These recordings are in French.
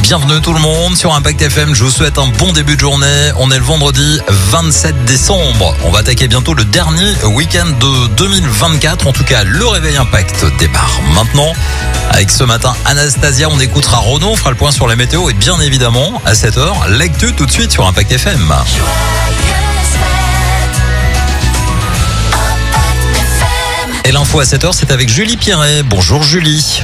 Bienvenue tout le monde sur Impact FM, je vous souhaite un bon début de journée. On est le vendredi 27 décembre. On va attaquer bientôt le dernier week-end de 2024. En tout cas, le réveil Impact démarre maintenant. Avec ce matin Anastasia, on écoutera Renaud, on fera le point sur la météo et bien évidemment à 7h, l'actu tout de suite sur Impact FM. Et l'info à 7h, c'est avec Julie Pierret. Bonjour Julie.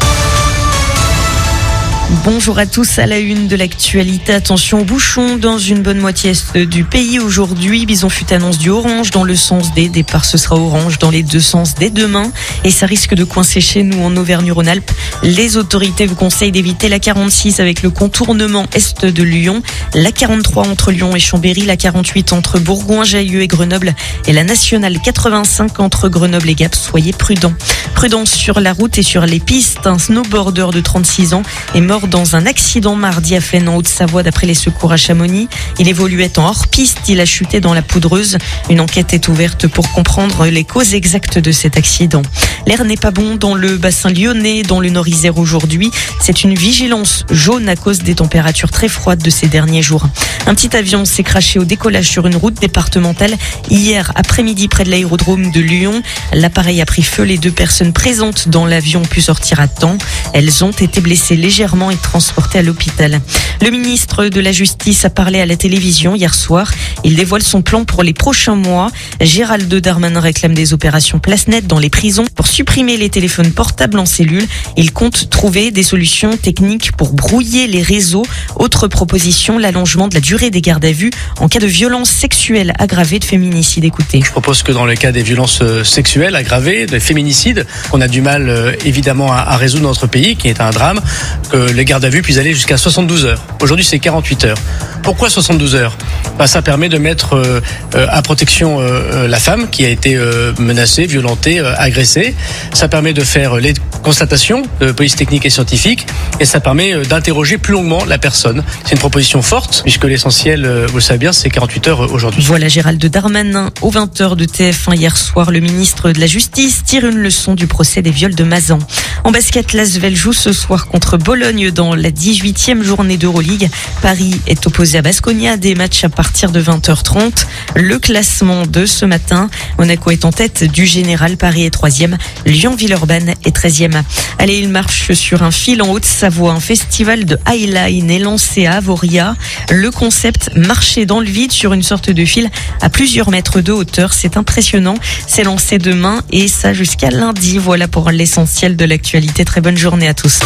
Bonjour à tous, à la une de l'actualité. Attention aux bouchons dans une bonne moitié est du pays aujourd'hui. Bison Futé annonce du orange dans le sens des départs. Ce sera orange dans les deux sens dès demain. Et ça risque de coincer chez nous en Auvergne-Rhône-Alpes. Les autorités vous conseillent d'éviter la 46 avec le contournement est de Lyon, la 43 entre Lyon et Chambéry, la 48 entre Bourgoin-Jallieu et Grenoble et la nationale 85 entre Grenoble et Gap. Soyez prudents. Prudence sur la route et sur les pistes. Un snowboarder de 36 ans est mort dans un accident mardi à Fresnes en Haute-Savoie d'après les secours à Chamonix. Il évoluait en hors-piste, il a chuté dans la poudreuse. Une enquête est ouverte pour comprendre les causes exactes de cet accident. L'air n'est pas bon dans le bassin lyonnais, dans le Nord-Isère aujourd'hui. C'est une vigilance jaune à cause des températures très froides de ces derniers jours. Un petit avion s'est crashé au décollage sur une route départementale hier après-midi près de l'aérodrome de Lyon. L'appareil a pris feu, les deux personnes présentes dans l'avion ont pu sortir à temps. Elles ont été blessées légèrement et transportées à l'hôpital. Le ministre de la Justice a parlé à la télévision hier soir. Il dévoile son plan pour les prochains mois. Gérald Darmanin réclame des opérations place nette dans les prisons pour supprimer les téléphones portables en cellule. Il compte trouver des solutions techniques pour brouiller les réseaux. Autre proposition, l'allongement de la durée des gardes à vue en cas de violence sexuelle aggravée, de féminicide. Écoutez. Je propose que dans le cas des violences sexuelles aggravées, des féminicides, qu'on a du mal évidemment à résoudre dans notre pays, qui est un drame, que les gardes à vue puissent aller jusqu'à 72 heures. Aujourd'hui, c'est 48 heures. Pourquoi 72 heures ? Ça permet de mettre à protection la femme qui a été menacée, violentée, agressée. Ça permet de faire les constatations de police technique et scientifique et ça permet d'interroger plus longuement la personne. C'est une proposition forte puisque l'essentiel, vous le savez bien, c'est 48 heures aujourd'hui. Voilà Gérald Darmanin au 20h de TF1 hier soir. Le ministre de la Justice tire une leçon du procès des viols de Mazan. En basket, l'Asvel joue ce soir contre Bologne dans la 18e journée d'Euroleague. Paris est opposé à Baskonia, des matchs à partir de 20h30. Le classement de ce matin, Monaco est en tête du général, Paris est 3e, Lyon-Villeurbanne est 13e. Allez, il marche sur un fil en Haute-Savoie. Un festival de highline est lancé à Avoria. Le concept, marcher dans le vide sur une sorte de fil à plusieurs mètres de hauteur. C'est impressionnant. C'est lancé demain et ça jusqu'à lundi. Voilà pour l'essentiel de l'actualité. Très bonne journée à tous.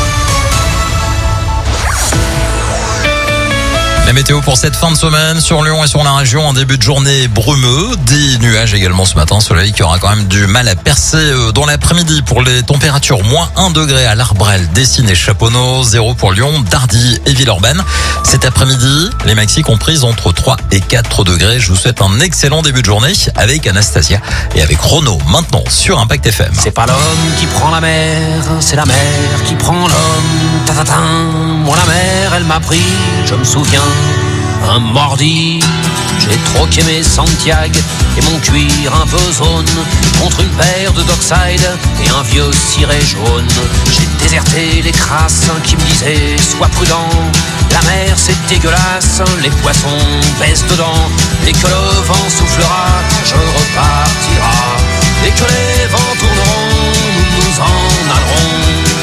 La météo pour cette fin de semaine sur Lyon et sur la région, un début de journée brumeux, des nuages également ce matin, soleil qui aura quand même du mal à percer dans l'après-midi pour les températures. Moins 1 degré à l'Arbrel, Dessines et Chaponneau, 0 pour Lyon, Dardy et Villeurbanne. Cet après-midi, les maxis comprises entre 3 et 4 degrés. Je vous souhaite un excellent début de journée avec Anastasia et avec Renaud maintenant sur Impact FM. C'est pas l'homme qui prend la mer, c'est la mer qui prend l'homme. Ta-ta-ta. Moi la mer, elle m'a pris, je me souviens. Un mardi, j'ai troqué mes Santiago et mon cuir un peu zone contre une paire de Dockside et un vieux ciré jaune. J'ai déserté les crasses qui me disaient sois prudent, la mer c'est dégueulasse, les poissons baissent dedans. Dès que le vent soufflera, je repartira. Dès que les vents tourneront, nous nous en allerons.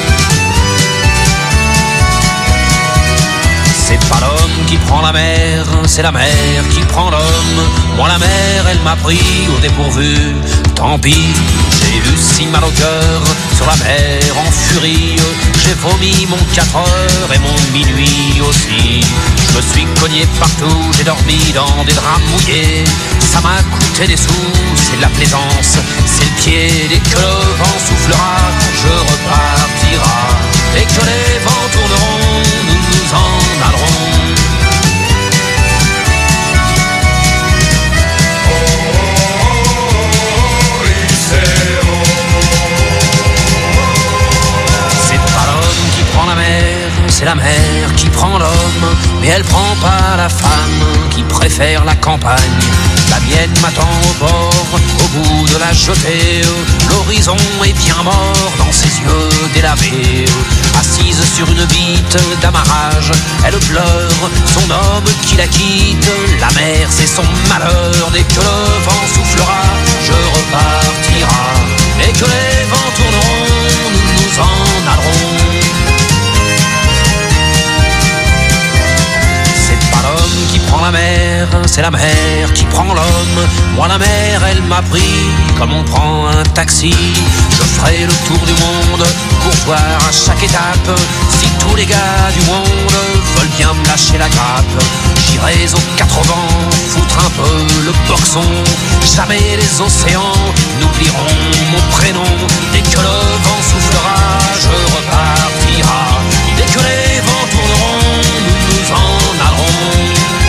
C'est pas l'homme qui prend la mer, c'est la mer qui prend l'homme. Moi la mer, elle m'a pris au dépourvu. Tant pis, j'ai eu si mal au cœur sur la mer en furie. J'ai vomi mon 4 heures et mon minuit aussi. Je me suis cogné partout, j'ai dormi dans des draps mouillés. Ça m'a coûté des sous, c'est de la plaisance, c'est le pied. Dès que le vent soufflera, je repartira. Dès que les vents tourneront, nous nous en allerons. C'est pas l'homme qui prend la mer, c'est la mer qui prend l'homme. Mais elle prend pas la femme qui préfère la campagne. La mienne m'attend au bord, au bout de la jetée. L'horizon est bien mort dans ses yeux délavés. Assise sur une bite d'amarrage. Elle pleure son homme qui la quitte. La mer c'est son malheur. Dès que le vent soufflera, je repartira. Et que les vents tourneront, nous nous en allerons. C'est pas l'homme qui prend la mer, c'est la mer qui prend l'homme. Moi la mer elle m'a pris comme on prend un taxi. Je ferai le tour du monde pour voir à chaque étape si tous les gars du monde veulent bien me lâcher la grappe. J'irai aux quatre vents foutre un peu le boxon. Jamais les océans n'oublieront mon prénom. Dès que le vent soufflera, je repartira. Dès que les vents tourneront, nous nous en allerons.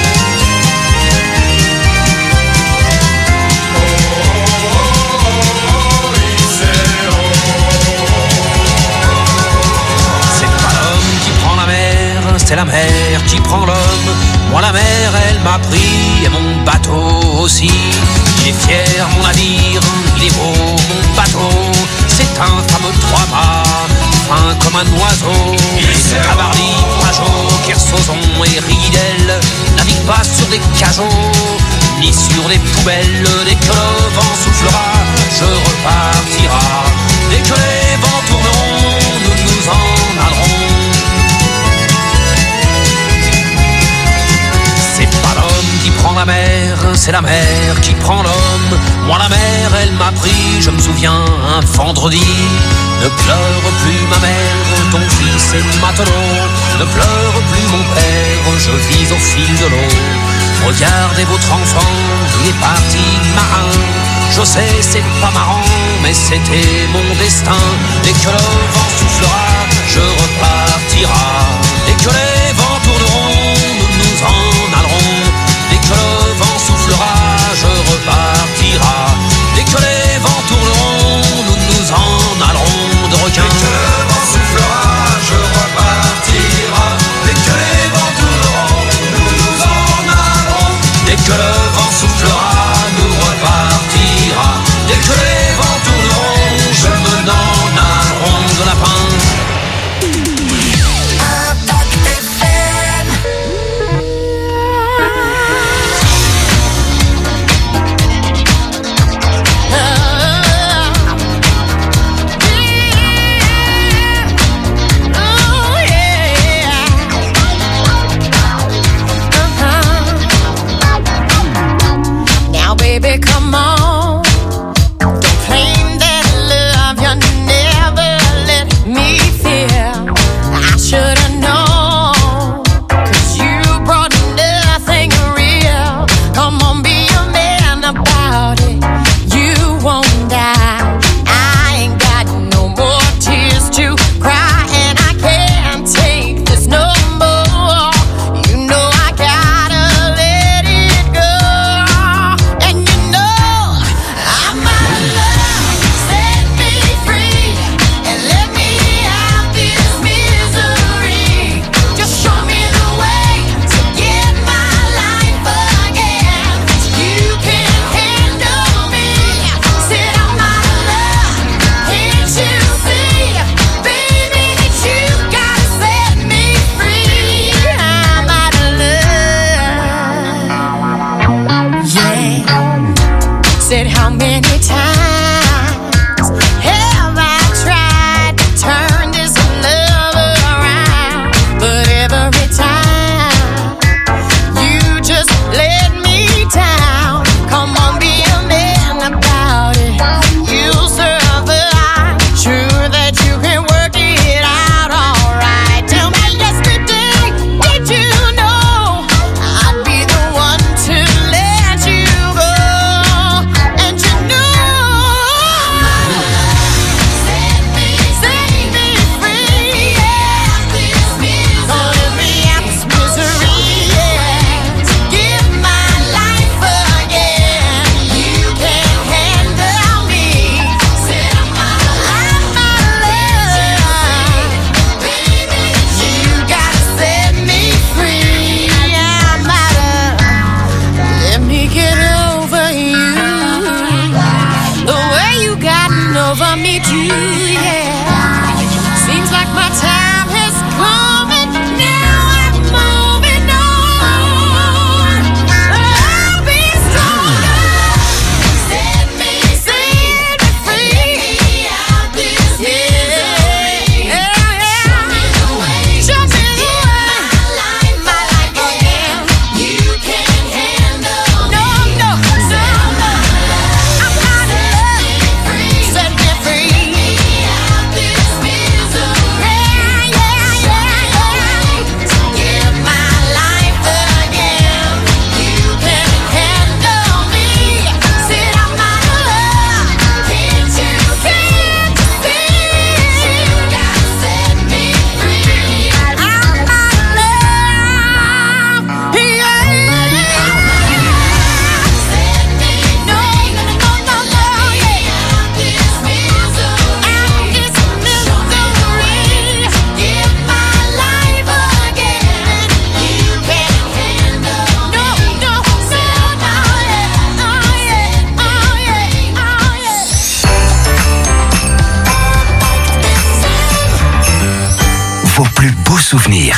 C'est la mer qui prend l'homme. Moi la mer elle m'a pris et mon bateau aussi. Il est fier mon navire, il est beau mon bateau. C'est un fameux trois-mâts, fin comme un oiseau. Cabarly, Pajot, Kersozon et Ridel naviguent pas sur des cajots ni sur des poubelles. Dès que le vent soufflera, je repartira. Dès que les vents tourneront, nous nous en allerons. Qui prend la mer, c'est la mer qui prend l'homme. Moi la mer elle m'a pris, je me souviens un vendredi. Ne pleure plus ma mère, ton fils est matelot. Ne pleure plus mon père, je vis au fil de l'eau. Regardez votre enfant, il est parti marin. Je sais c'est pas marrant, mais c'était mon destin. Dès que le vent soufflera, je repartira. Dès que les vents tourneront, nous nous en allerons. Dès que le vent soufflera, je repartira. Dès que les vents tourneront, nous nous en allerons de requins. Dès que le vent soufflera, je repartira. Dès que les vents tourneront, nous nous en allerons. Dès que le vent soufflera, nous repartira. Dès que les vents tourneront, je me n'en allerons de lapin. plus beaux souvenirs.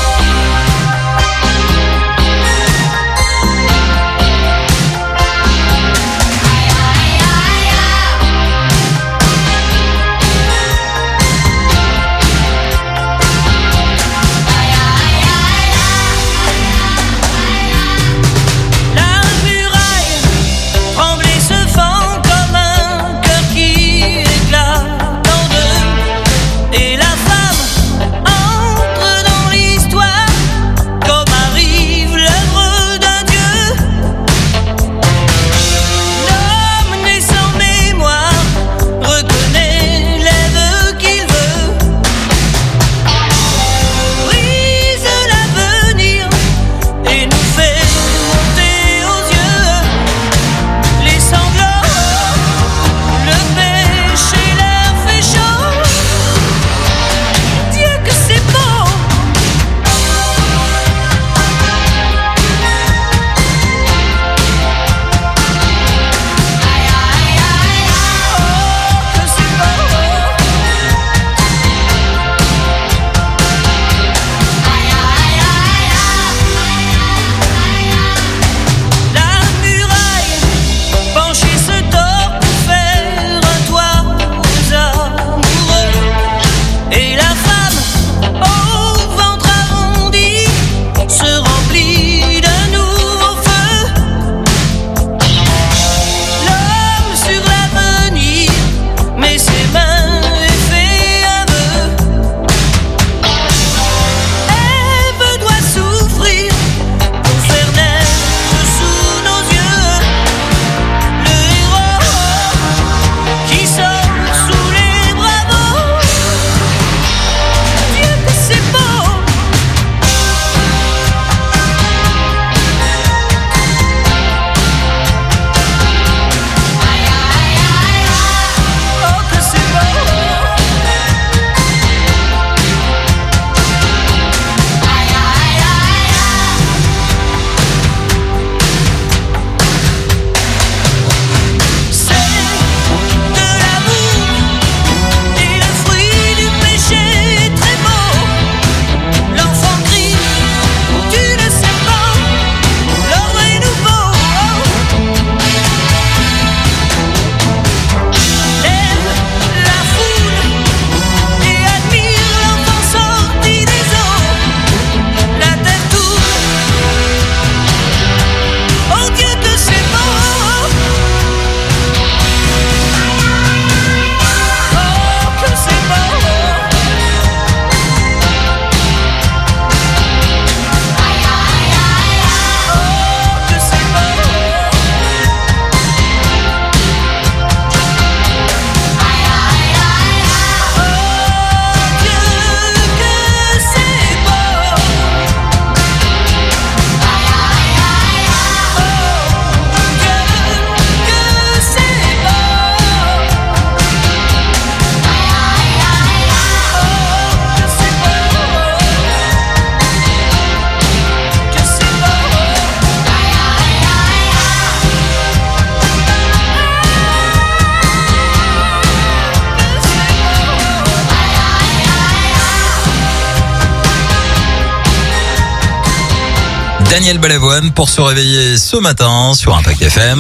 Daniel Balavoine pour se réveiller ce matin sur Impact FM.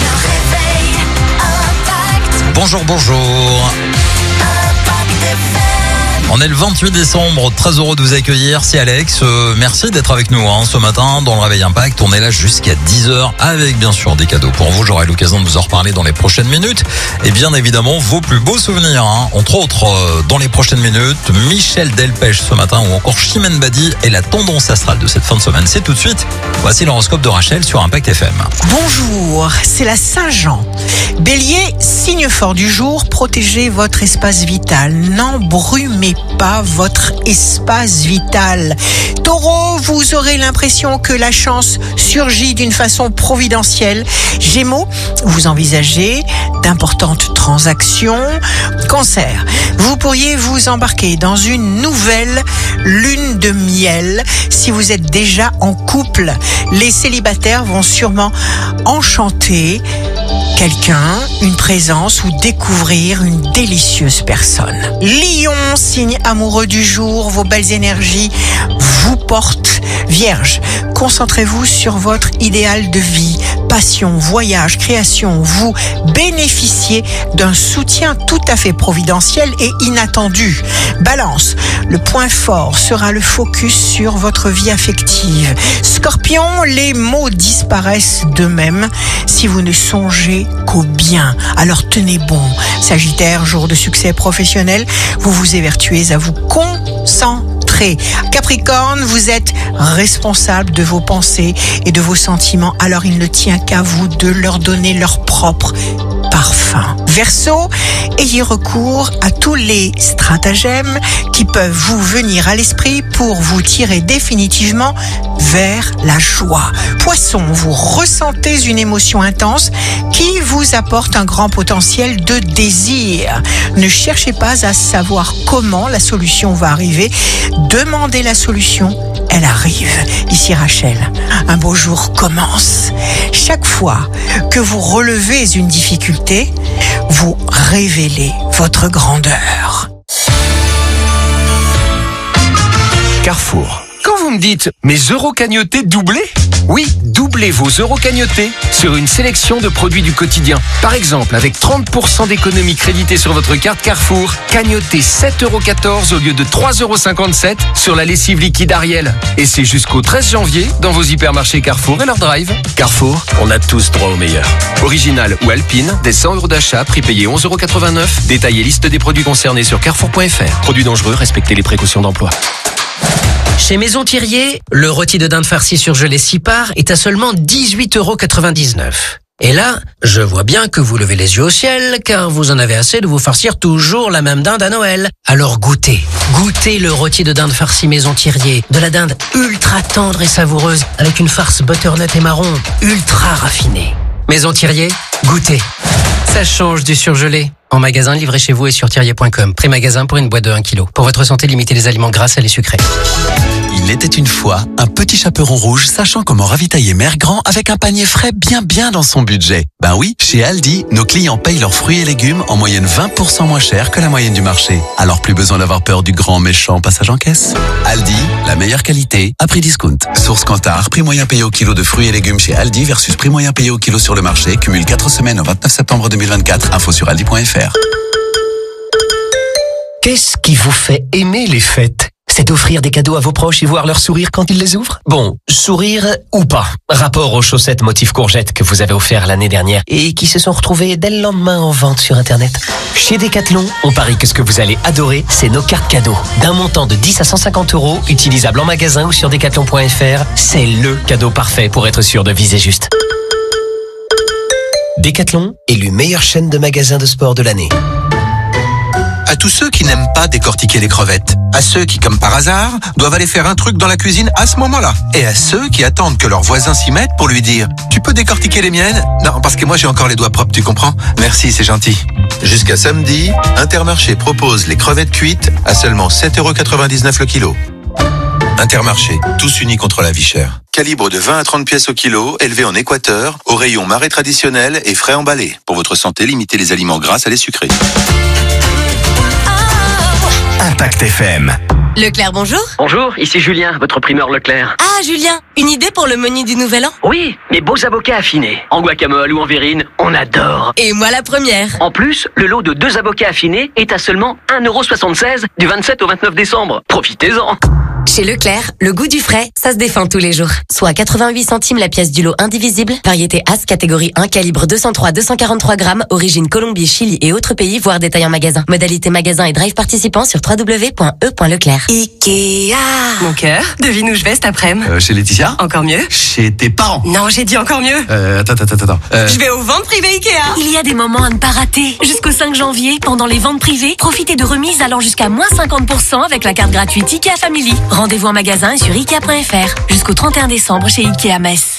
Bonjour, bonjour. On est le 28 décembre, très heureux de vous accueillir, c'est Alex. Merci d'être avec nous ce matin dans le Réveil Impact. On est là jusqu'à 10h avec bien sûr des cadeaux pour vous. J'aurai l'occasion de vous en reparler dans les prochaines minutes. Et bien évidemment, vos plus beaux souvenirs. Entre autres, dans les prochaines minutes, Michel Delpech ce matin ou encore Chimène Badi et la tendance astrale de cette fin de semaine. C'est tout de suite. Voici l'horoscope de Rachel sur Impact FM. Bonjour, c'est la Saint-Jean. Bélier, signe fort du jour, protégez votre espace vital. N'embrumez pas votre espace vital. Taureau, vous aurez l'impression que la chance surgit d'une façon providentielle. Gémeaux, vous envisagez d'importantes transactions. Cancer, vous pourriez vous embarquer dans une nouvelle lune de miel si vous êtes déjà en couple. Les célibataires vont sûrement enchanter quelqu'un, une présence ou découvrir une délicieuse personne. Lion, signe amoureux du jour, vos belles énergies vous portent. Vierge, concentrez-vous sur votre idéal de vie, passion, voyage, création. Vous bénéficiez d'un soutien tout à fait providentiel et inattendu. Balance, le point fort sera le focus sur votre vie affective. Scorpion, les mots disparaissent d'eux-mêmes si vous ne songez qu'au bien. Alors tenez bon. Sagittaire, jour de succès professionnel, vous vous évertuez à vous concentrer. Capricorne, vous êtes responsable de vos pensées et de vos sentiments, alors il ne tient qu'à vous de leur donner leur propre parfum. Verseau, ayez recours à tous les stratagèmes qui peuvent vous venir à l'esprit pour vous tirer définitivement vers la joie. Poisson, vous ressentez une émotion intense qui vous apporte un grand potentiel de désir. Ne cherchez pas à savoir comment la solution va arriver. Demandez la solution, elle arrive. Ici Rachel, un beau jour commence. Chaque fois que vous relevez une difficulté, vous révélez votre grandeur. Carrefour. Quand vous me dites « mes euros cagnotés doublés », oui, doublez vos euros cagnotés sur une sélection de produits du quotidien. Par exemple, avec 30% d'économie créditée sur votre carte Carrefour, cagnotez 7,14 € au lieu de 3,57 € sur la lessive liquide Ariel. Et c'est jusqu'au 13 janvier dans vos hypermarchés Carrefour et leur drive. Carrefour, on a tous droit au meilleur. Original ou Alpine, des 100 € d'achat, prix payé 11,89 €. Détail et liste des produits concernés sur carrefour.fr. Produits dangereux, respectez les précautions d'emploi. Chez Maison Thirier, le rôti de dinde farci surgelé 6 parts est à seulement 18,99 €. Et là, je vois bien que vous levez les yeux au ciel, car vous en avez assez de vous farcir toujours la même dinde à Noël. Alors goûtez le rôti de dinde farci Maison Thirier. De la dinde ultra tendre et savoureuse, avec une farce butternut et marron, ultra raffinée. Maison Thirier, goûtez. Ça change du surgelé. En magasin, livré chez vous et sur thirier.com. Prix magasin pour une boîte de 1 kg. Pour votre santé, limitez les aliments gras, salés, sucrés. Il était une fois un petit chaperon rouge sachant comment ravitailler Mère Grand avec un panier frais bien dans son budget. Ben oui, chez Aldi, nos clients payent leurs fruits et légumes en moyenne 20% moins cher que la moyenne du marché. Alors plus besoin d'avoir peur du grand méchant passage en caisse. Aldi, la meilleure qualité à prix discount. Source Kantar, prix moyen payé au kilo de fruits et légumes chez Aldi versus prix moyen payé au kilo sur le marché. Cumule 4 semaines au 29 septembre 2024. Info sur aldi.fr. Qu'est-ce qui vous fait aimer les fêtes ? C'est d'offrir des cadeaux à vos proches et voir leur sourire quand ils les ouvrent ? Bon, sourire ou pas. Rapport aux chaussettes motif courgette que vous avez offert l'année dernière et qui se sont retrouvées dès le lendemain en vente sur Internet. Chez Decathlon, on parie que ce que vous allez adorer, c'est nos cartes cadeaux. D'un montant de 10 à 150 €, utilisables en magasin ou sur decathlon.fr, c'est le cadeau parfait pour être sûr de viser juste. Decathlon, élu meilleure chaîne de magasins de sport de l'année. À tous ceux qui n'aiment pas décortiquer les crevettes, à ceux qui, comme par hasard, doivent aller faire un truc dans la cuisine à ce moment-là, et à ceux qui attendent que leurs voisins s'y mettent pour lui dire « Tu peux décortiquer les miennes ?» Non, parce que moi j'ai encore les doigts propres, tu comprends ? Merci, c'est gentil. Jusqu'à samedi, Intermarché propose les crevettes cuites à seulement 7,99 € le kilo. Intermarché, tous unis contre la vie chère. Calibre de 20 à 30 pièces au kilo, élevé en Équateur, au rayon marais traditionnel et frais emballés. Pour votre santé, limitez les aliments gras à les sucrés. Impact FM. Leclerc, bonjour. Bonjour, ici Julien, votre primeur Leclerc. Ah, Julien, une idée pour le menu du Nouvel An ? Oui, mes beaux avocats affinés. En guacamole ou en verrine, on adore. Et moi la première. En plus, le lot de 2 avocats affinés est à seulement 1,76 € du 27 au 29 décembre. Profitez-en. Chez Leclerc, le goût du frais, ça se défend tous les jours. Soit 88 centimes la pièce du lot indivisible, variété As catégorie 1, calibre 203-243 grammes, origine Colombie, Chili et autres pays, voire détail en magasin. Modalité magasin et drive participant sur www.e.leclerc. Ikea. Mon cœur, devine où je vais cet après-midi. Chez Laetitia. Encore mieux. Chez tes parents. Non, j'ai dit encore mieux. Attends. Je vais aux ventes privées Ikea. Il y a des moments à ne pas rater. Jusqu'au 5 janvier, pendant les ventes privées, profitez de remises allant jusqu'à moins 50% avec la carte gratuite Ikea Family. Rendez-vous en magasin et sur Ikea.fr. Jusqu'au 31 décembre chez Ikea Metz.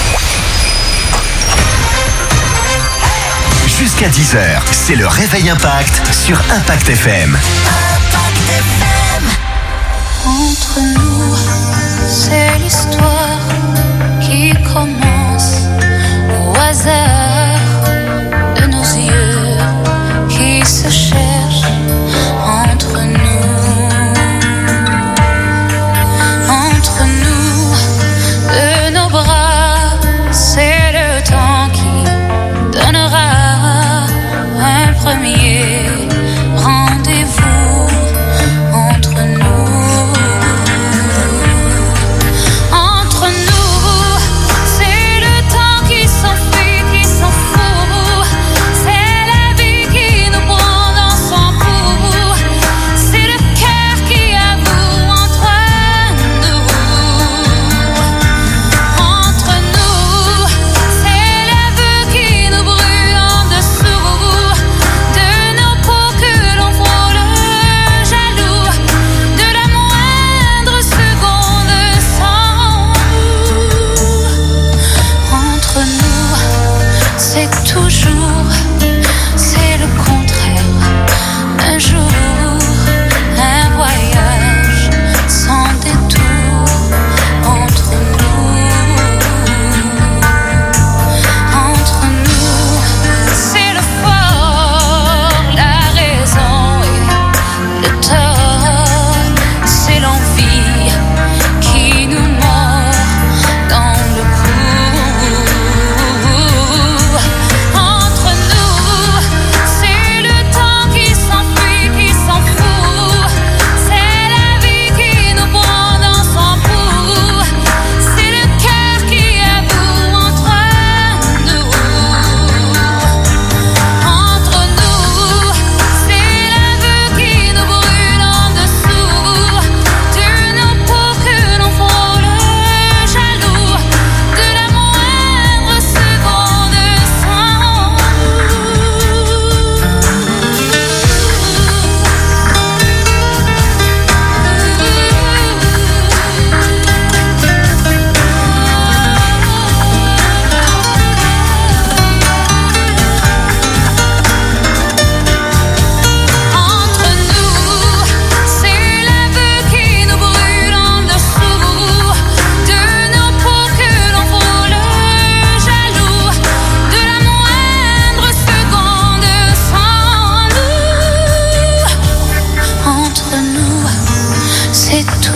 Jusqu'à 10h, c'est le Réveil Impact sur Impact FM. Entre nous, c'est l'histoire qui commence au hasard.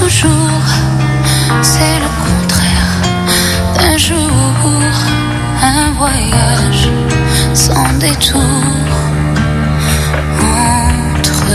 toujours, c'est le contraire d'un jour, un voyage sans détour entre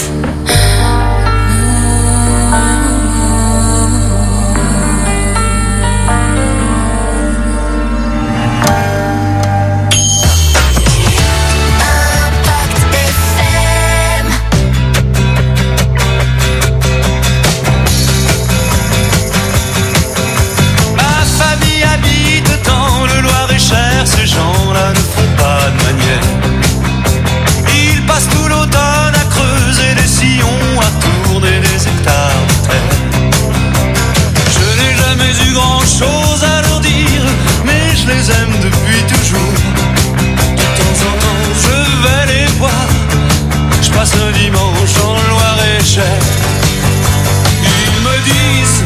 ces gens-là ne font pas de manière. Ils passent tout l'automne à creuser des sillons, à tourner des hectares de terre. Je n'ai jamais eu grand-chose à leur dire, mais je les aime depuis toujours. De temps en temps, je vais les voir. Je passe un dimanche en Loir-et-Cher. Ils me disent,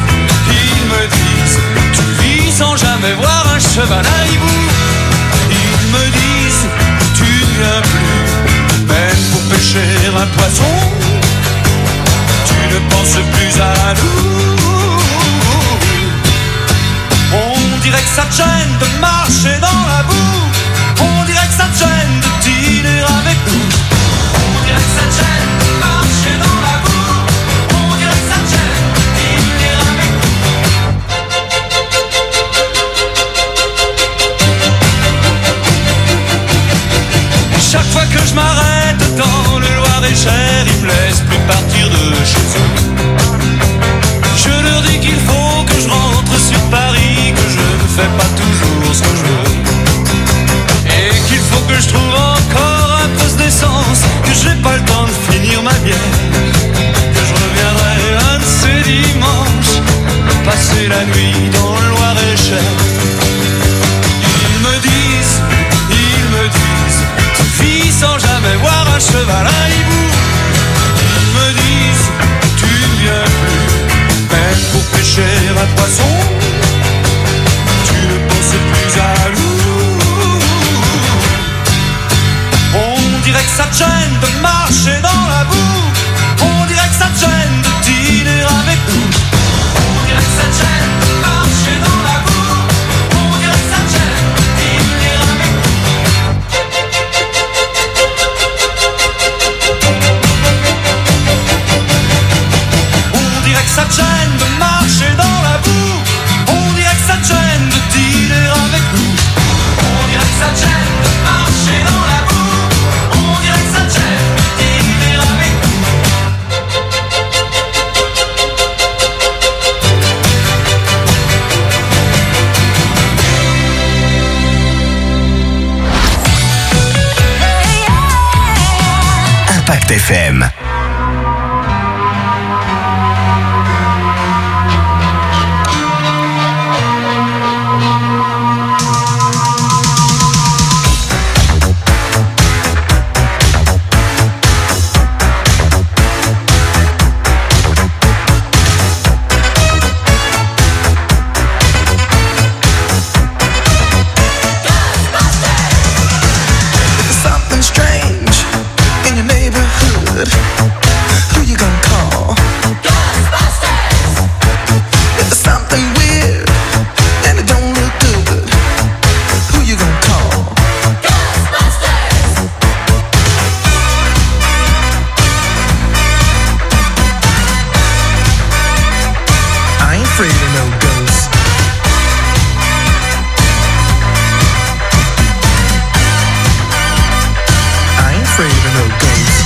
tu vis sans jamais voir un cheval à hibou. Ils me disent, tu ne viens plus, même pour pêcher un poisson. Tu ne penses plus à nous. On dirait que ça te gêne de marcher dans la boue. On dirait que ça te gêne de dîner avec nous. On dirait que ça te gêne de marcher dans la boue. On dirait que ça te gêne de dîner avec nous. Chaque fois que je m'arrête dans le Loir-et-Cher, ils me laissent plus partir de chez eux. Je leur dis qu'il faut que je rentre sur Paris, que je ne fais pas toujours ce que je veux. Et qu'il faut que je trouve encore un poste d'essence, que j'ai pas le temps de finir ma bière. Que je reviendrai un de ces dimanches, passer la nuit dans le Loir-et-Cher. Ils me disent, tu vis sans jamais voir un cheval à hibou. Ils me disent, tu ne viens plus, même pour pêcher un poisson. Tu ne penses plus à nous. On dirait que ça te gêne de marcher dans la boue. On dirait que ça te gêne de dîner avec nous. On dirait que ça te gêne de marcher dans la boue. On dirait que ça te gêne de dîner avec nous. On dirait que ça te gêne de marcher dans la boue. On dirait que ça te gêne de dîner avec nous. On dirait que ça te gêne de marcher dans la boue. On dirait que ça te gêne de dîner avec nous. Impact FM. Something strange in your neighborhood. Who you gonna call? Ghostbusters! There's something weird and it don't look good. Who you gonna call? Ghostbusters! I ain't afraid of no ghosts. I ain't afraid of no ghosts.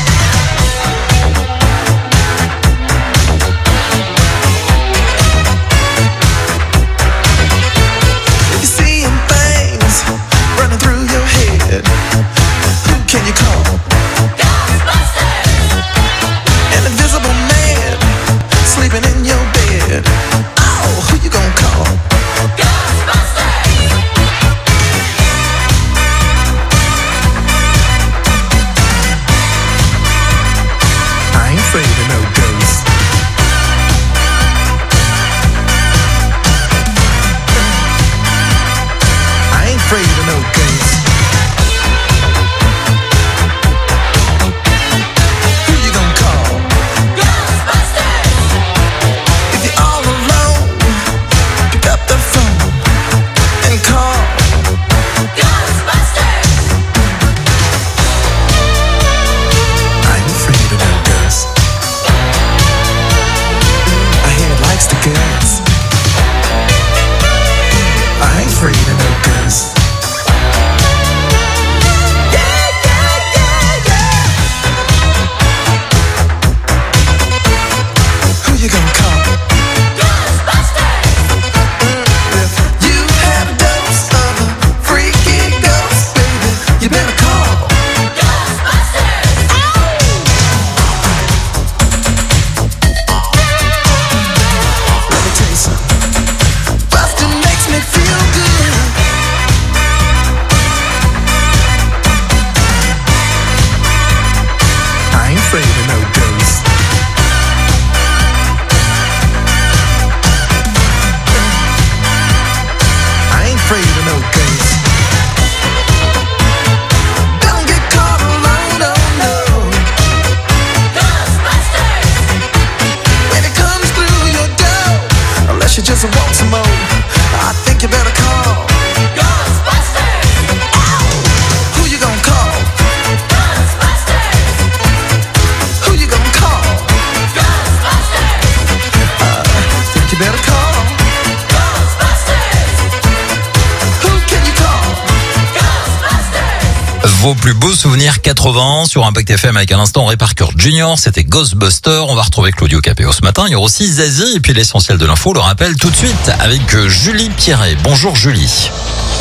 If you're seeing things running through your head, who can you call? Ghostbusters! An invisible man sleeping in your bed. Oh, who you gonna she just wants some more. I think you better call Ghostbusters. Who you gonna call? Ghostbusters. Who you gonna call? Ghostbusters. I think you better call Ghostbusters. Who can you call? Ghostbusters. Vos plus beaux souvenirs 80 sur Impact FM avec à l'instant Ray Parker Jr. C'était Ghostbuster. On va retrouver Claudio Capéo ce matin. Il y aura aussi Zazie et puis l'essentiel de l'info. On le rappelle tout de suite avec Julie Pierret. Bonjour Julie.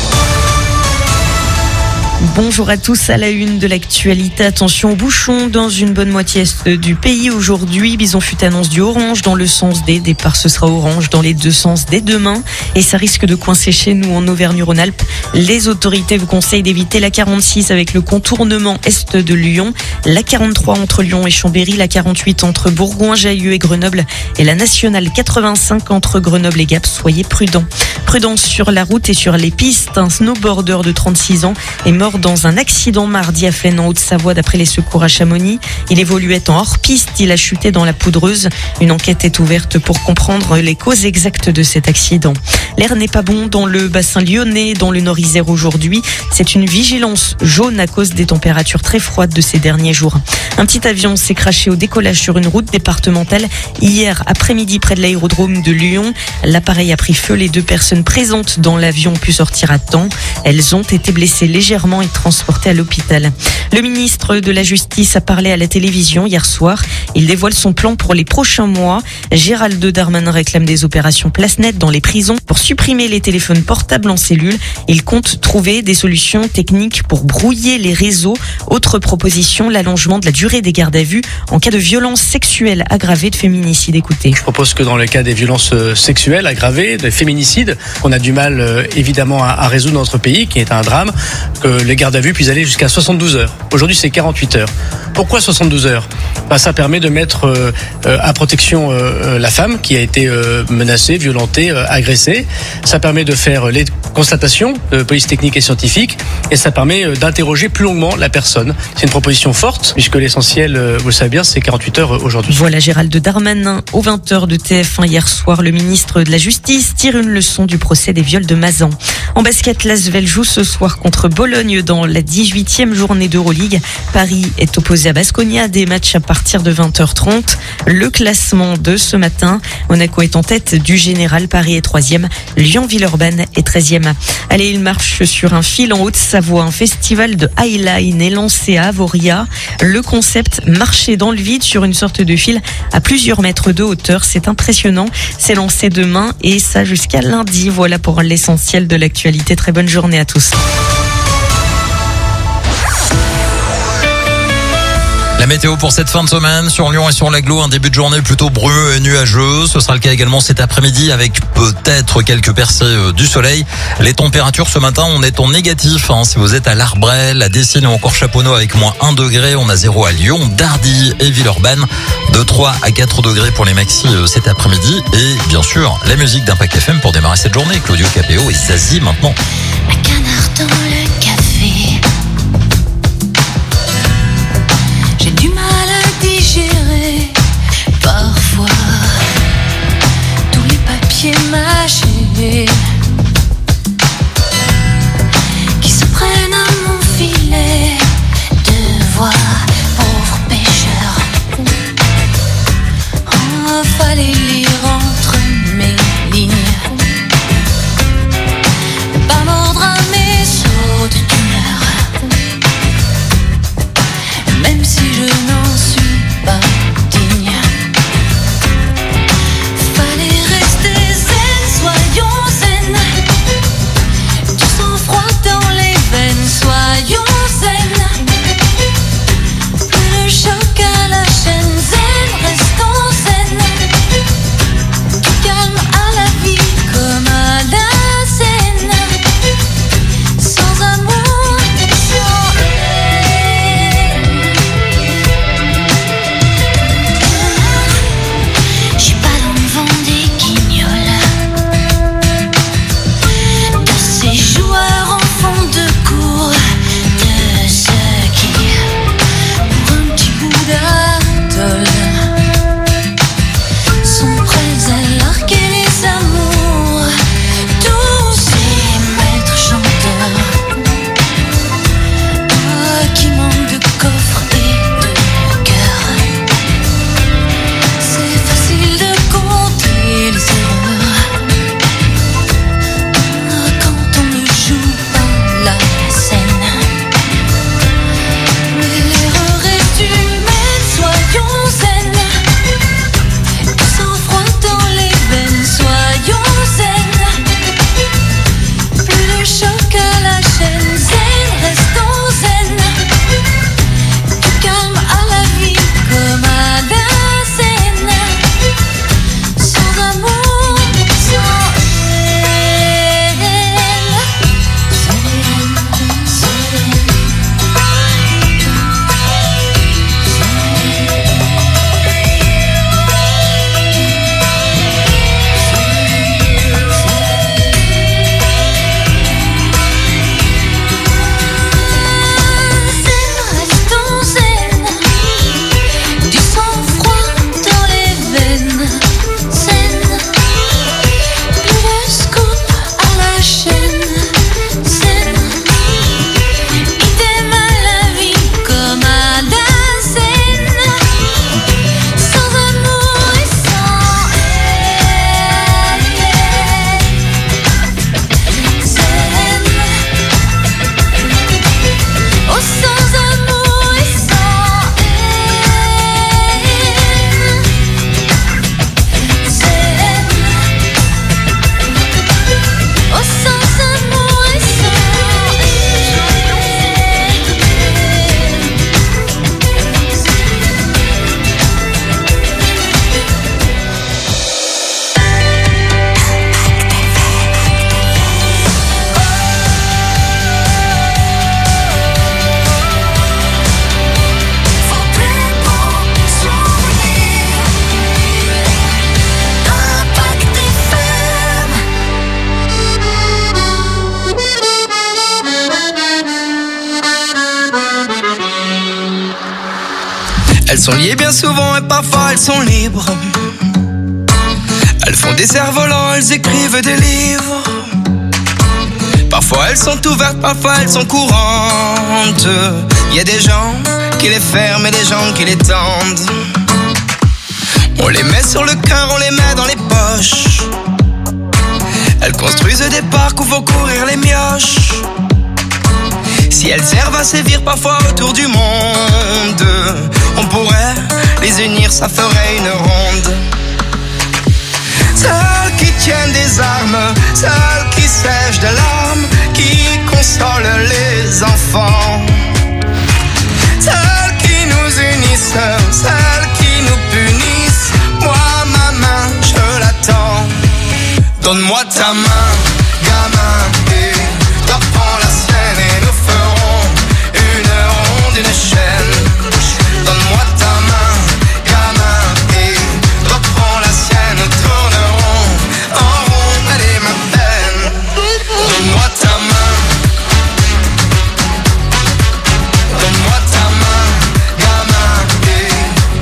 Bonjour à tous, à la une de l'actualité. Attention aux bouchons dans une bonne moitié est du pays aujourd'hui. Bison fut annonce du orange dans le sens des départs. Ce sera orange dans les deux sens dès demain. Et ça risque de coincer chez nous en Auvergne-Rhône-Alpes. Les autorités vous conseillent d'éviter la 46 avec le contournement est de Lyon, la 43 entre Lyon et Chambéry, la 48 entre Bourgoin-Jallieu et Grenoble et la nationale 85 entre Grenoble et Gap. Soyez prudents. Prudence sur la route et sur les pistes. Un snowboarder de 36 ans est mort dans un accident mardi à Flaine en Haute-Savoie d'après les secours à Chamonix. Il évoluait en hors-piste, il a chuté dans la poudreuse. Une enquête est ouverte pour comprendre les causes exactes de cet accident. L'air n'est pas bon dans le bassin lyonnais, dans le Nord-Isère aujourd'hui. C'est une vigilance jaune à cause des températures très froides de ces derniers jours. Un petit avion s'est crashé au décollage sur une route départementale hier après-midi près de l'aérodrome de Lyon. L'appareil a pris feu, les deux personnes présentes dans l'avion ont pu sortir à temps. Elles ont été blessées légèrement et transportées à l'hôpital. Le ministre de la Justice a parlé à la télévision hier soir. Il dévoile son plan pour les prochains mois. Gérald Darmanin réclame des opérations place nette dans les prisons pour supprimer les téléphones portables en cellule. Il compte trouver des solutions techniques pour brouiller les réseaux. Autre proposition, l'allongement de la durée des gardes à vue en cas de violences sexuelles aggravées, de féminicide. Écoutez. Je propose que dans le cas des violences sexuelles aggravées, de féminicide, on a du mal évidemment à résoudre dans notre pays, qui est un drame, que les gardes à vue puissent aller jusqu'à 72 heures. Aujourd'hui, c'est 48 heures. Pourquoi 72 heures ? Ça permet de mettre à protection la femme qui a été menacée, violentée, agressée. Ça permet de faire les constatations de police technique et scientifique et ça permet d'interroger plus longuement la personne. C'est une proposition forte puisque l'essentiel, vous le savez bien, c'est 48 heures aujourd'hui. Voilà Gérald Darmanin aux 20h de TF1 hier soir. Le ministre de la Justice tire une leçon du procès des viols de Mazan. En basket, l'Asvel joue ce soir contre Bologne dans la 18e journée d'Euroleague. Paris est opposé à Baskonia, des matchs à partir de 20h30. Le classement de ce matin, Monaco est en tête du général, Paris est 3e, Lyon-Villeurbanne est 13e. Allez, il marche sur un fil en Haute-Savoie. Un festival de highline est lancé à Avoria. Le concept marcher dans le vide sur une sorte de fil à plusieurs mètres de hauteur. C'est impressionnant. C'est lancé demain et ça jusqu'à lundi. Voilà pour l'essentiel de l'actualité. Très bonne journée à tous. La météo pour cette fin de semaine sur Lyon et sur l'Aglo, un début de journée plutôt brumeux et nuageux. Ce sera le cas également cet après-midi avec peut-être quelques percées du soleil. Les températures ce matin, on est en négatif. Si vous êtes à l'Arbrel, à Dessines ou encore Chaponneau avec moins 1 degré, on a 0 à Lyon, Dardy et Villeurbanne. De 3 à 4 degrés pour les maxis cet après-midi. Et bien sûr, la musique d'Impact FM pour démarrer cette journée. Claudio Capéo et Zazie maintenant. Un canard dans le café. J'ai du mal à digérer parfois tous les papiers mâchés qui se prennent à mon filet de voix. Pauvre pêcheur, oh, fallait lire entre mes lignes, ne pas mordre à mes sautes d'humeur. Même si je n'en suis pas digne, fallait rester zen, soyons zen. Elles sont liées bien souvent et parfois elles sont libres. Elles font des cerfs-volants, elles écrivent des livres. Parfois elles sont ouvertes, parfois elles sont courantes. Il y a des gens qui les ferment et des gens qui les tendent. On les met sur le cœur, on les met dans les poches. Elles construisent des parcs où vont courir les mioches. Si elles servent à sévir parfois autour du monde, on pourrait les unir, ça ferait une ronde. Celles qui tiennent des armes, celles qui sèchent de larmes, qui consolent les enfants. Celles qui nous unissent, celles qui nous punissent. Moi, ma main, je l'attends. Donne-moi ta main, gamin, et toi prends la sienne et nous ferons une ronde, une chaîne. Donne-moi ta main, gamin, et toi prends la sienne, nous tournerons en rond, elle est ma peine. Donne-moi ta main, donne-moi ta main, gamin, et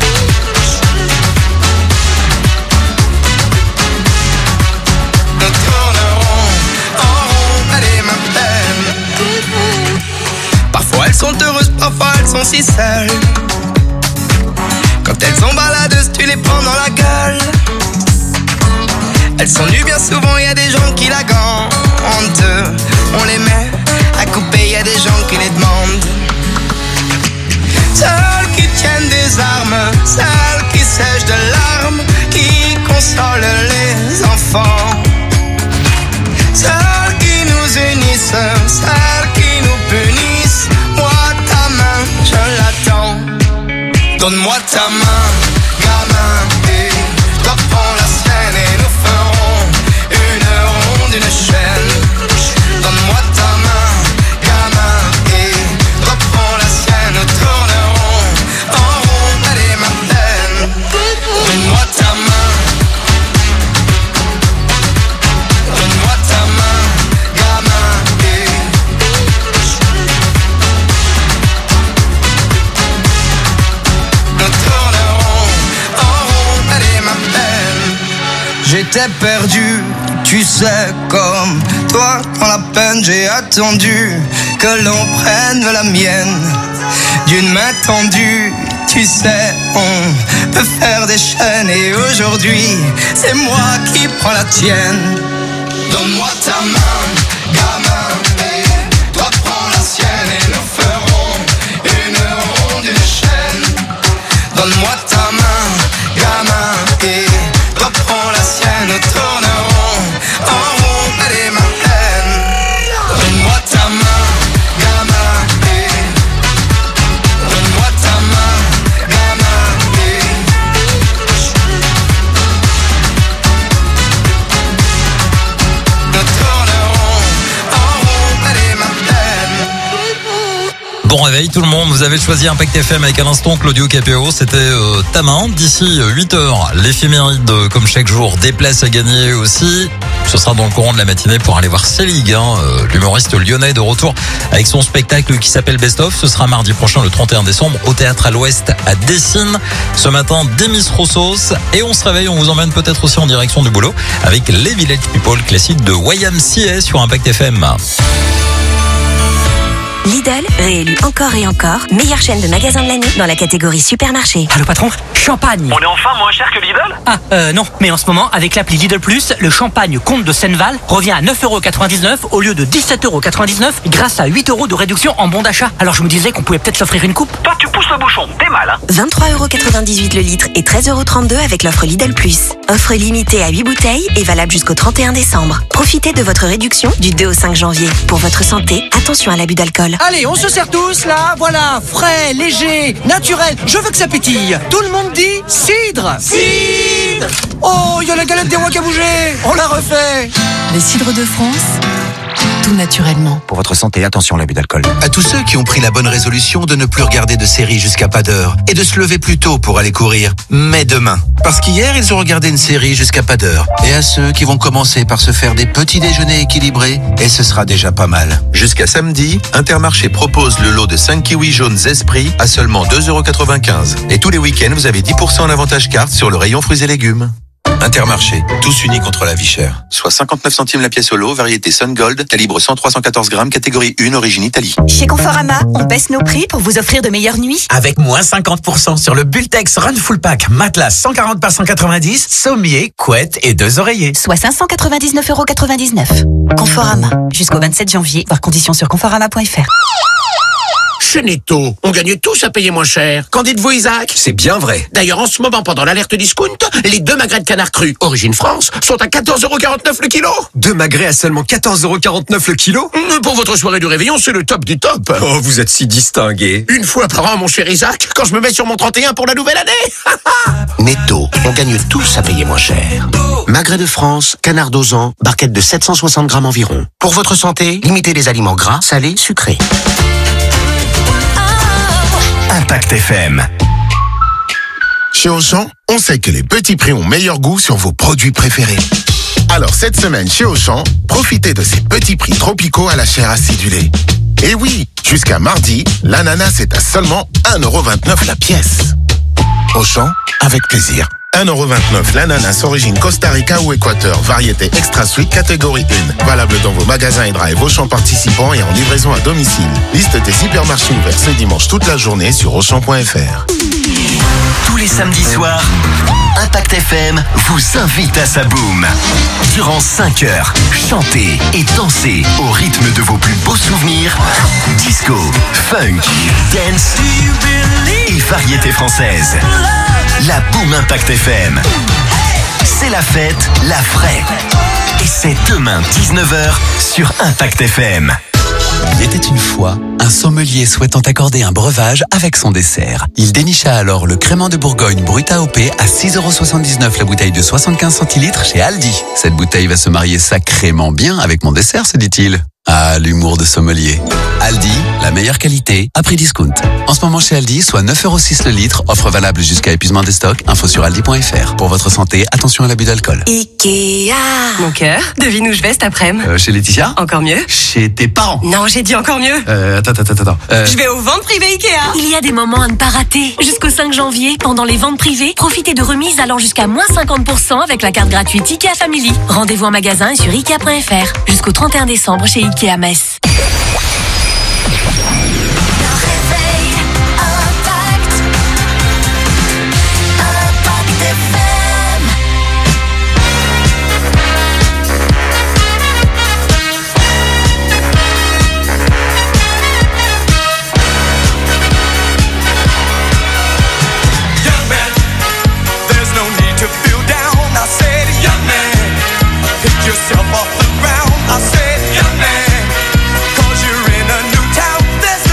nous tournerons en rond, elle est ma peine. Parfois elles sont heureuses, parfois elles sont si seules. Quand elles sont baladeuses, tu les prends dans la gueule. Elles sont nues bien souvent, y a des gens qui la gantent. On les met à couper, y a des gens qui les demandent. Celles qui tiennent des armes, celles qui sèchent de larmes, qui consolent les enfants. Celles qui nous unissent, celles qui nous punissent. Moi ta main, je l'attends. Donne-moi ta main, gamin, et toi prends la sienne et nous ferons une ronde, une chaîne. Donne-moi ta main, gamin, et toi prends la sienne, nous tournerons en rond, elle est ma peine. Donne-moi ta main, donne-moi ta main, gamin, et nous tournerons en rond, elle est ma peine. J'étais perdu, tu sais, comme toi dans la peine, j'ai attendu que l'on prenne la mienne d'une main tendue. Tu sais, on peut faire des chaînes et aujourd'hui, c'est moi qui prends la tienne. Donne-moi ta main, gamin, et toi prends la sienne et nous ferons une ronde, une chaîne. Donne-moi ta main, gamin, et toi prends la sienne, nous tournerons en rond, elle est ma peine. Donne-moi ta main, gamin, et donne-moi ta main, gamin, et nous tournerons en rond, elle est ma peine. Bon réveil tout le monde, vous avez choisi Impact FM avec à l'instant Claudio Capéo, c'était ta main. D'ici 8h, l'éphéméride comme chaque jour, des places à gagner aussi. Ce sera dans le courant de la matinée pour aller voir Célig, l'humoriste lyonnais de retour avec son spectacle qui s'appelle Best Of. Ce sera mardi prochain le 31 décembre au Théâtre à l'Ouest à Dessines. Ce matin, Demis Roussos et on se réveille, on vous emmène peut-être aussi en direction du boulot avec les Village People classiques de YMCA sur Impact FM. Lidl, réélu encore et encore, meilleure chaîne de magasins de l'année dans la catégorie supermarché. Allô patron, champagne. On est enfin moins cher que Lidl ? Non, mais en ce moment, avec l'appli Lidl Plus, le champagne Comte de Senneval revient à 9,99€ au lieu de 17,99€ grâce à 8 € de réduction en bon d'achat. Alors je me disais qu'on pouvait peut-être s'offrir une coupe. Toi tu pousses le bouchon, t'es mal hein. 23,98€ le litre et 13,32€ avec l'offre Lidl Plus. Offre limitée à 8 bouteilles et valable jusqu'au 31 décembre. Profitez de votre réduction du 2 au 5 janvier. Pour votre santé, attention à l'abus d'alcool. Allez, on se sert tous là, voilà, frais, léger, naturel, je veux que ça pétille. Tout le monde dit cidre. Cidre. Oh, il y a la galette des rois qui a bougé, on la refait. Les cidres de France, tout naturellement. Pour votre santé, attention à l'abus d'alcool. À tous ceux qui ont pris la bonne résolution de ne plus regarder de séries jusqu'à pas d'heure et de se lever plus tôt pour aller courir, mais demain. Parce qu'hier, ils ont regardé une série jusqu'à pas d'heure. Et à ceux qui vont commencer par se faire des petits déjeuners équilibrés, et ce sera déjà pas mal. Jusqu'à samedi, Intermarché propose le lot de 5 kiwis jaunes Esprit à seulement 2,95 €. Et tous les week-ends, vous avez 10% en avantage carte sur le rayon fruits et légumes. Intermarché, tous unis contre la vie chère. Soit 59 centimes la pièce au lot, variété Sun Gold, calibre 100-314 grammes, catégorie 1, origine Italie. Chez Conforama, on baisse nos prix pour vous offrir de meilleures nuits. Avec moins 50% sur le Bultex Run Full Pack, matelas 140 par 190, sommier, couette et 2 oreillers. Soit 599,99 €. Conforama, jusqu'au 27 janvier, voir conditions sur conforama.fr. Chez Netto, on gagne tous à payer moins cher. Qu'en dites-vous, Isaac? C'est bien vrai. D'ailleurs, en ce moment, pendant l'alerte discount, les 2 magrets de canard cru, origine France, sont à 14,49 € le kilo. 2 magrets à seulement 14,49 € le kilo? Pour votre soirée du réveillon, c'est le top du top. Oh, vous êtes si distingué. Une fois par an, mon cher Isaac, quand je me mets sur mon 31 pour la nouvelle année. Netto, on gagne tous à payer moins cher. Magret de France, canard dosant, barquette de 760 grammes environ. Pour votre santé, limitez les aliments gras, salés, sucrés. Impact FM. Chez Auchan, on sait que les petits prix ont meilleur goût sur vos produits préférés. Alors cette semaine chez Auchan, profitez de ces petits prix tropicaux à la chair acidulée. Et oui, jusqu'à mardi, l'ananas est à seulement 1,29 € la pièce. Auchan, avec plaisir. 1,29 € l'ananas origine Costa Rica ou Équateur, variété extra sweet catégorie 1. Valable dans vos magasins et drive Auchan participants et en livraison à domicile. Liste des hypermarchés ouverts ce dimanche toute la journée sur Auchan.fr. Tous les samedis soirs, Impact FM vous invite à sa boom. Durant 5 heures, chantez et dansez au rythme de vos plus beaux souvenirs. Disco, funk, dance et variété française. La boom Impact FM. C'est la fête, la vraie. Et c'est demain 19h sur Impact FM. Il était une fois un sommelier souhaitant accorder un breuvage avec son dessert. Il dénicha alors le crément de Bourgogne brut AOP à 6,79 € la bouteille de 75 centilitres chez Aldi. Cette bouteille va se marier sacrément bien avec mon dessert, se dit-il. Ah, l'humour de sommelier. Aldi, la meilleure qualité à prix discount. En ce moment chez Aldi, soit 9,06 € le litre, offre valable jusqu'à épuisement des stocks, info sur aldi.fr. Pour votre santé, attention à l'abus d'alcool. Ikea. Mon cœur, devine où je vais cet après-midi. Chez Laetitia? Encore mieux. Chez tes parents? Non, j'ai dit encore mieux. Attends. Je vais aux ventes privées Ikea. Il y a des moments à ne pas rater. Jusqu'au 5 janvier, pendant les ventes privées, profitez de remises allant jusqu'à moins 50% avec la carte gratuite IKEA Family. Rendez-vous en magasin et sur Ikea.fr. Jusqu'au 31 décembre chez Ikea Metz. Yourself off the ground, I said, young man, 'cause you're in a new town. There's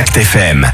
Impact FM.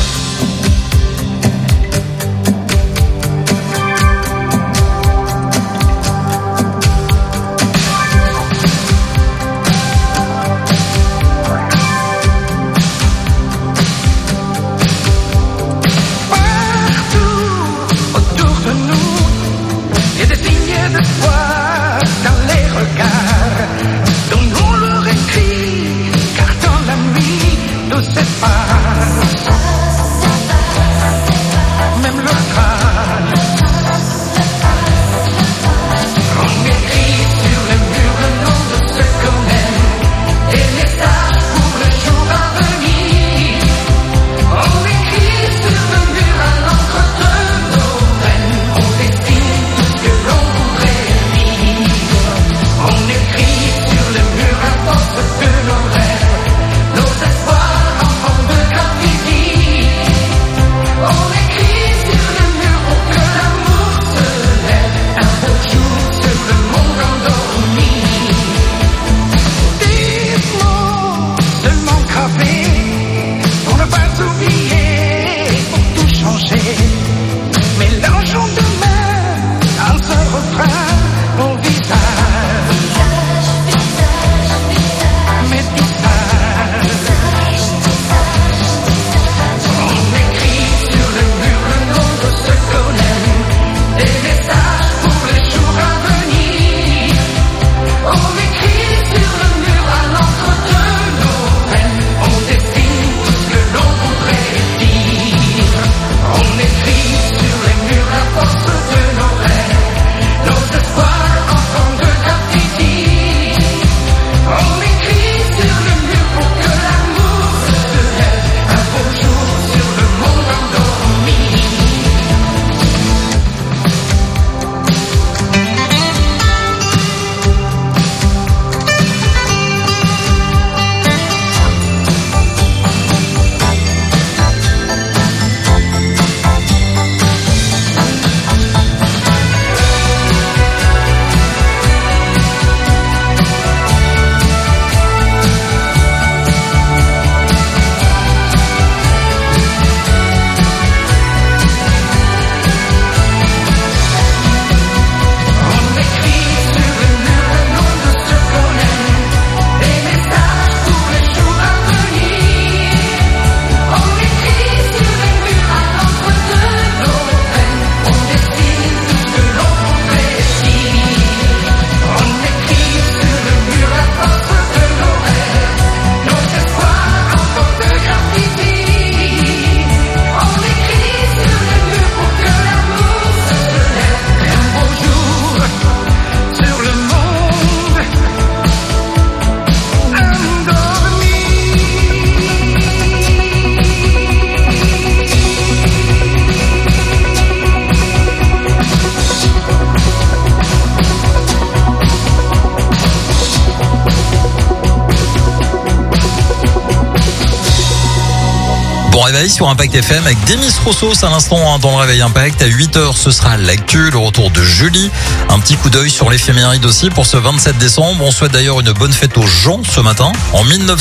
Réveil sur Impact FM avec Demis Roussos à l'instant dans le Réveil Impact. À 8h, ce sera l'actu, le retour de Julie. Un petit coup d'œil sur l'éphéméride aussi pour ce 27 décembre. On souhaite d'ailleurs une bonne fête aux gens ce matin. En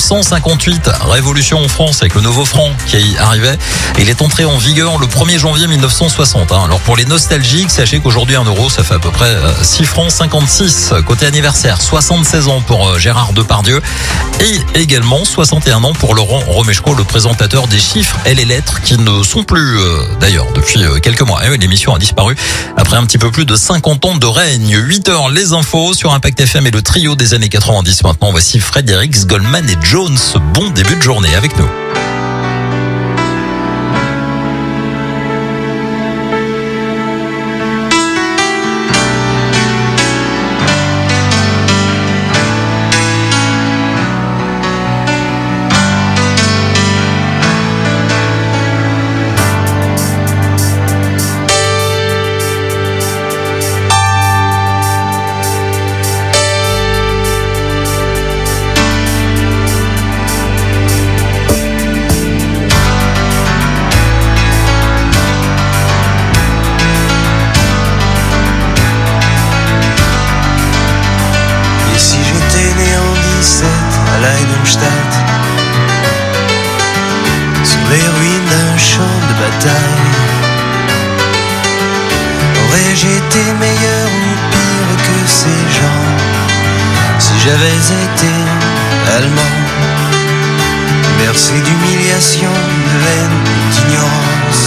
1958, révolution en France avec le nouveau franc qui arrivait. Il est entré en vigueur le 1er janvier 1960. Alors pour les nostalgiques, sachez qu'aujourd'hui 1 euro, ça fait à peu près 6 francs 56. Côté anniversaire, 76 ans pour Gérard Depardieu et également 61 ans pour Laurent Romeshko, le présentateur des chiffres et les lettres qui ne sont plus d'ailleurs depuis quelques mois. Et oui, l'émission a disparu après un petit peu plus de 50 ans de règne. 8h, les infos sur Impact FM et le trio des années 90. Maintenant, voici Frédéric, Goldman et Jones. Bon début de journée avec nous. bataille. Aurais-je été meilleur ou pire que ces gens si j'avais été allemand, bercé d'humiliation, de haine et d'ignorance,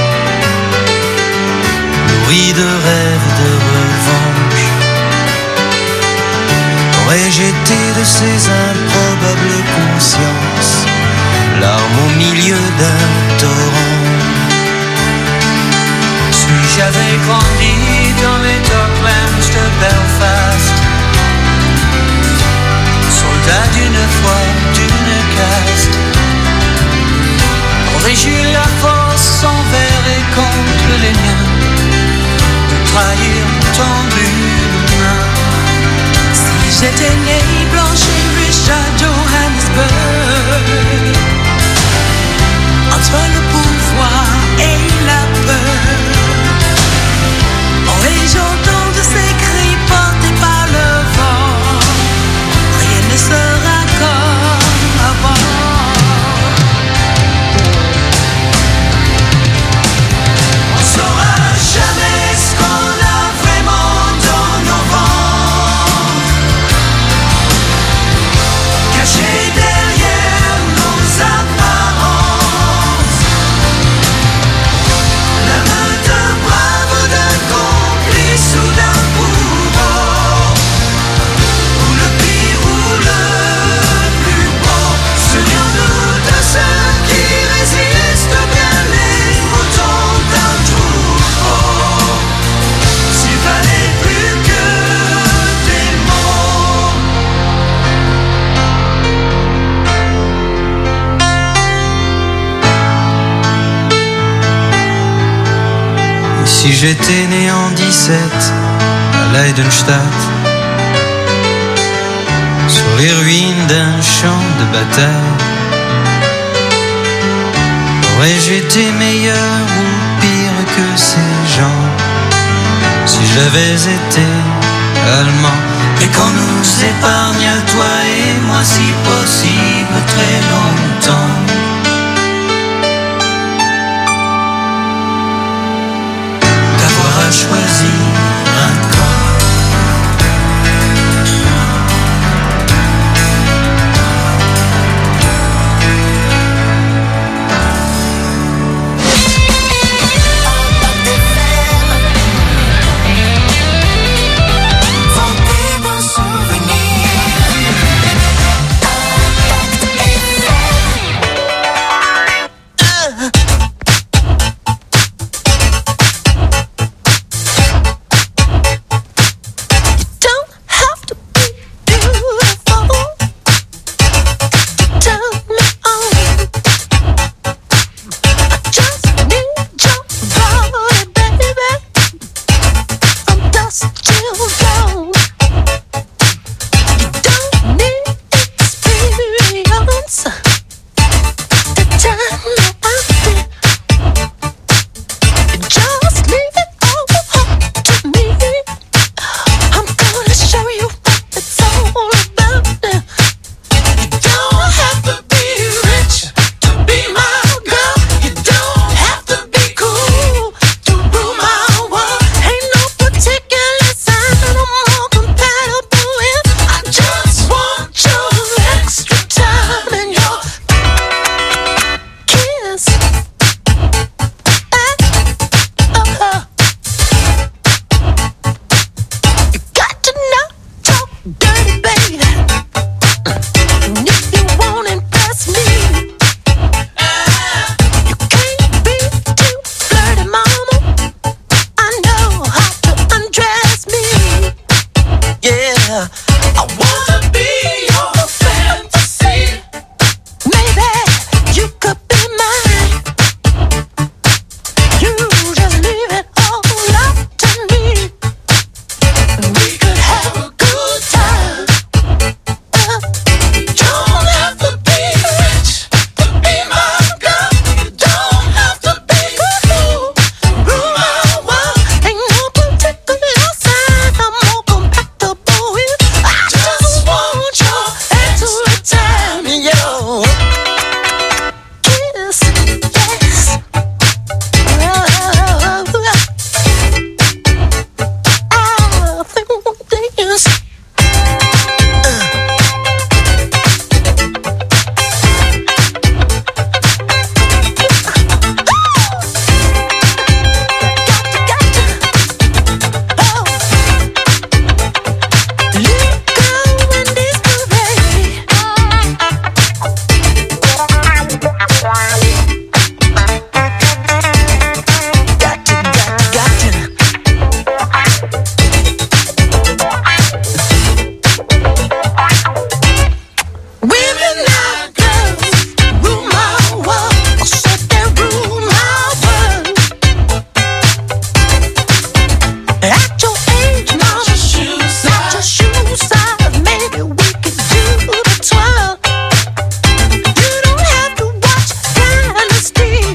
nourri de rêves de revanche? Aurais-je été de ces improbables consciences, larmes au milieu d'un torrent? Si j'avais grandi dans les Docklands de Belfast, soldat d'une foi, d'une caste, aurais-je eu la force envers et contre les miens de trahir tendu une main? Si j'étais né blanche et riche à Johannesburg, entre le pouvoir et la peur, aurais-je entendu ces cris portés par le vent? Rien ne sera comme avant. On saura jamais ce qu'on a vraiment dans nos ventres, caché derrière nos apparences. La main d'un brave ou d'un complice ou d'un bourreau, ou le pire ou le plus beau. Souviens-nous de ceux qui résistent bien les moutons d'un troupeau. S'il fallait plus que des mots. Et si j'étais né en 17 à Leidenstadt, sur les ruines d'un champ de bataille, aurais-je été meilleur ou pire que ces gens si j'avais été allemand? Et qu'on nous épargne, toi et moi, si possible, très longtemps.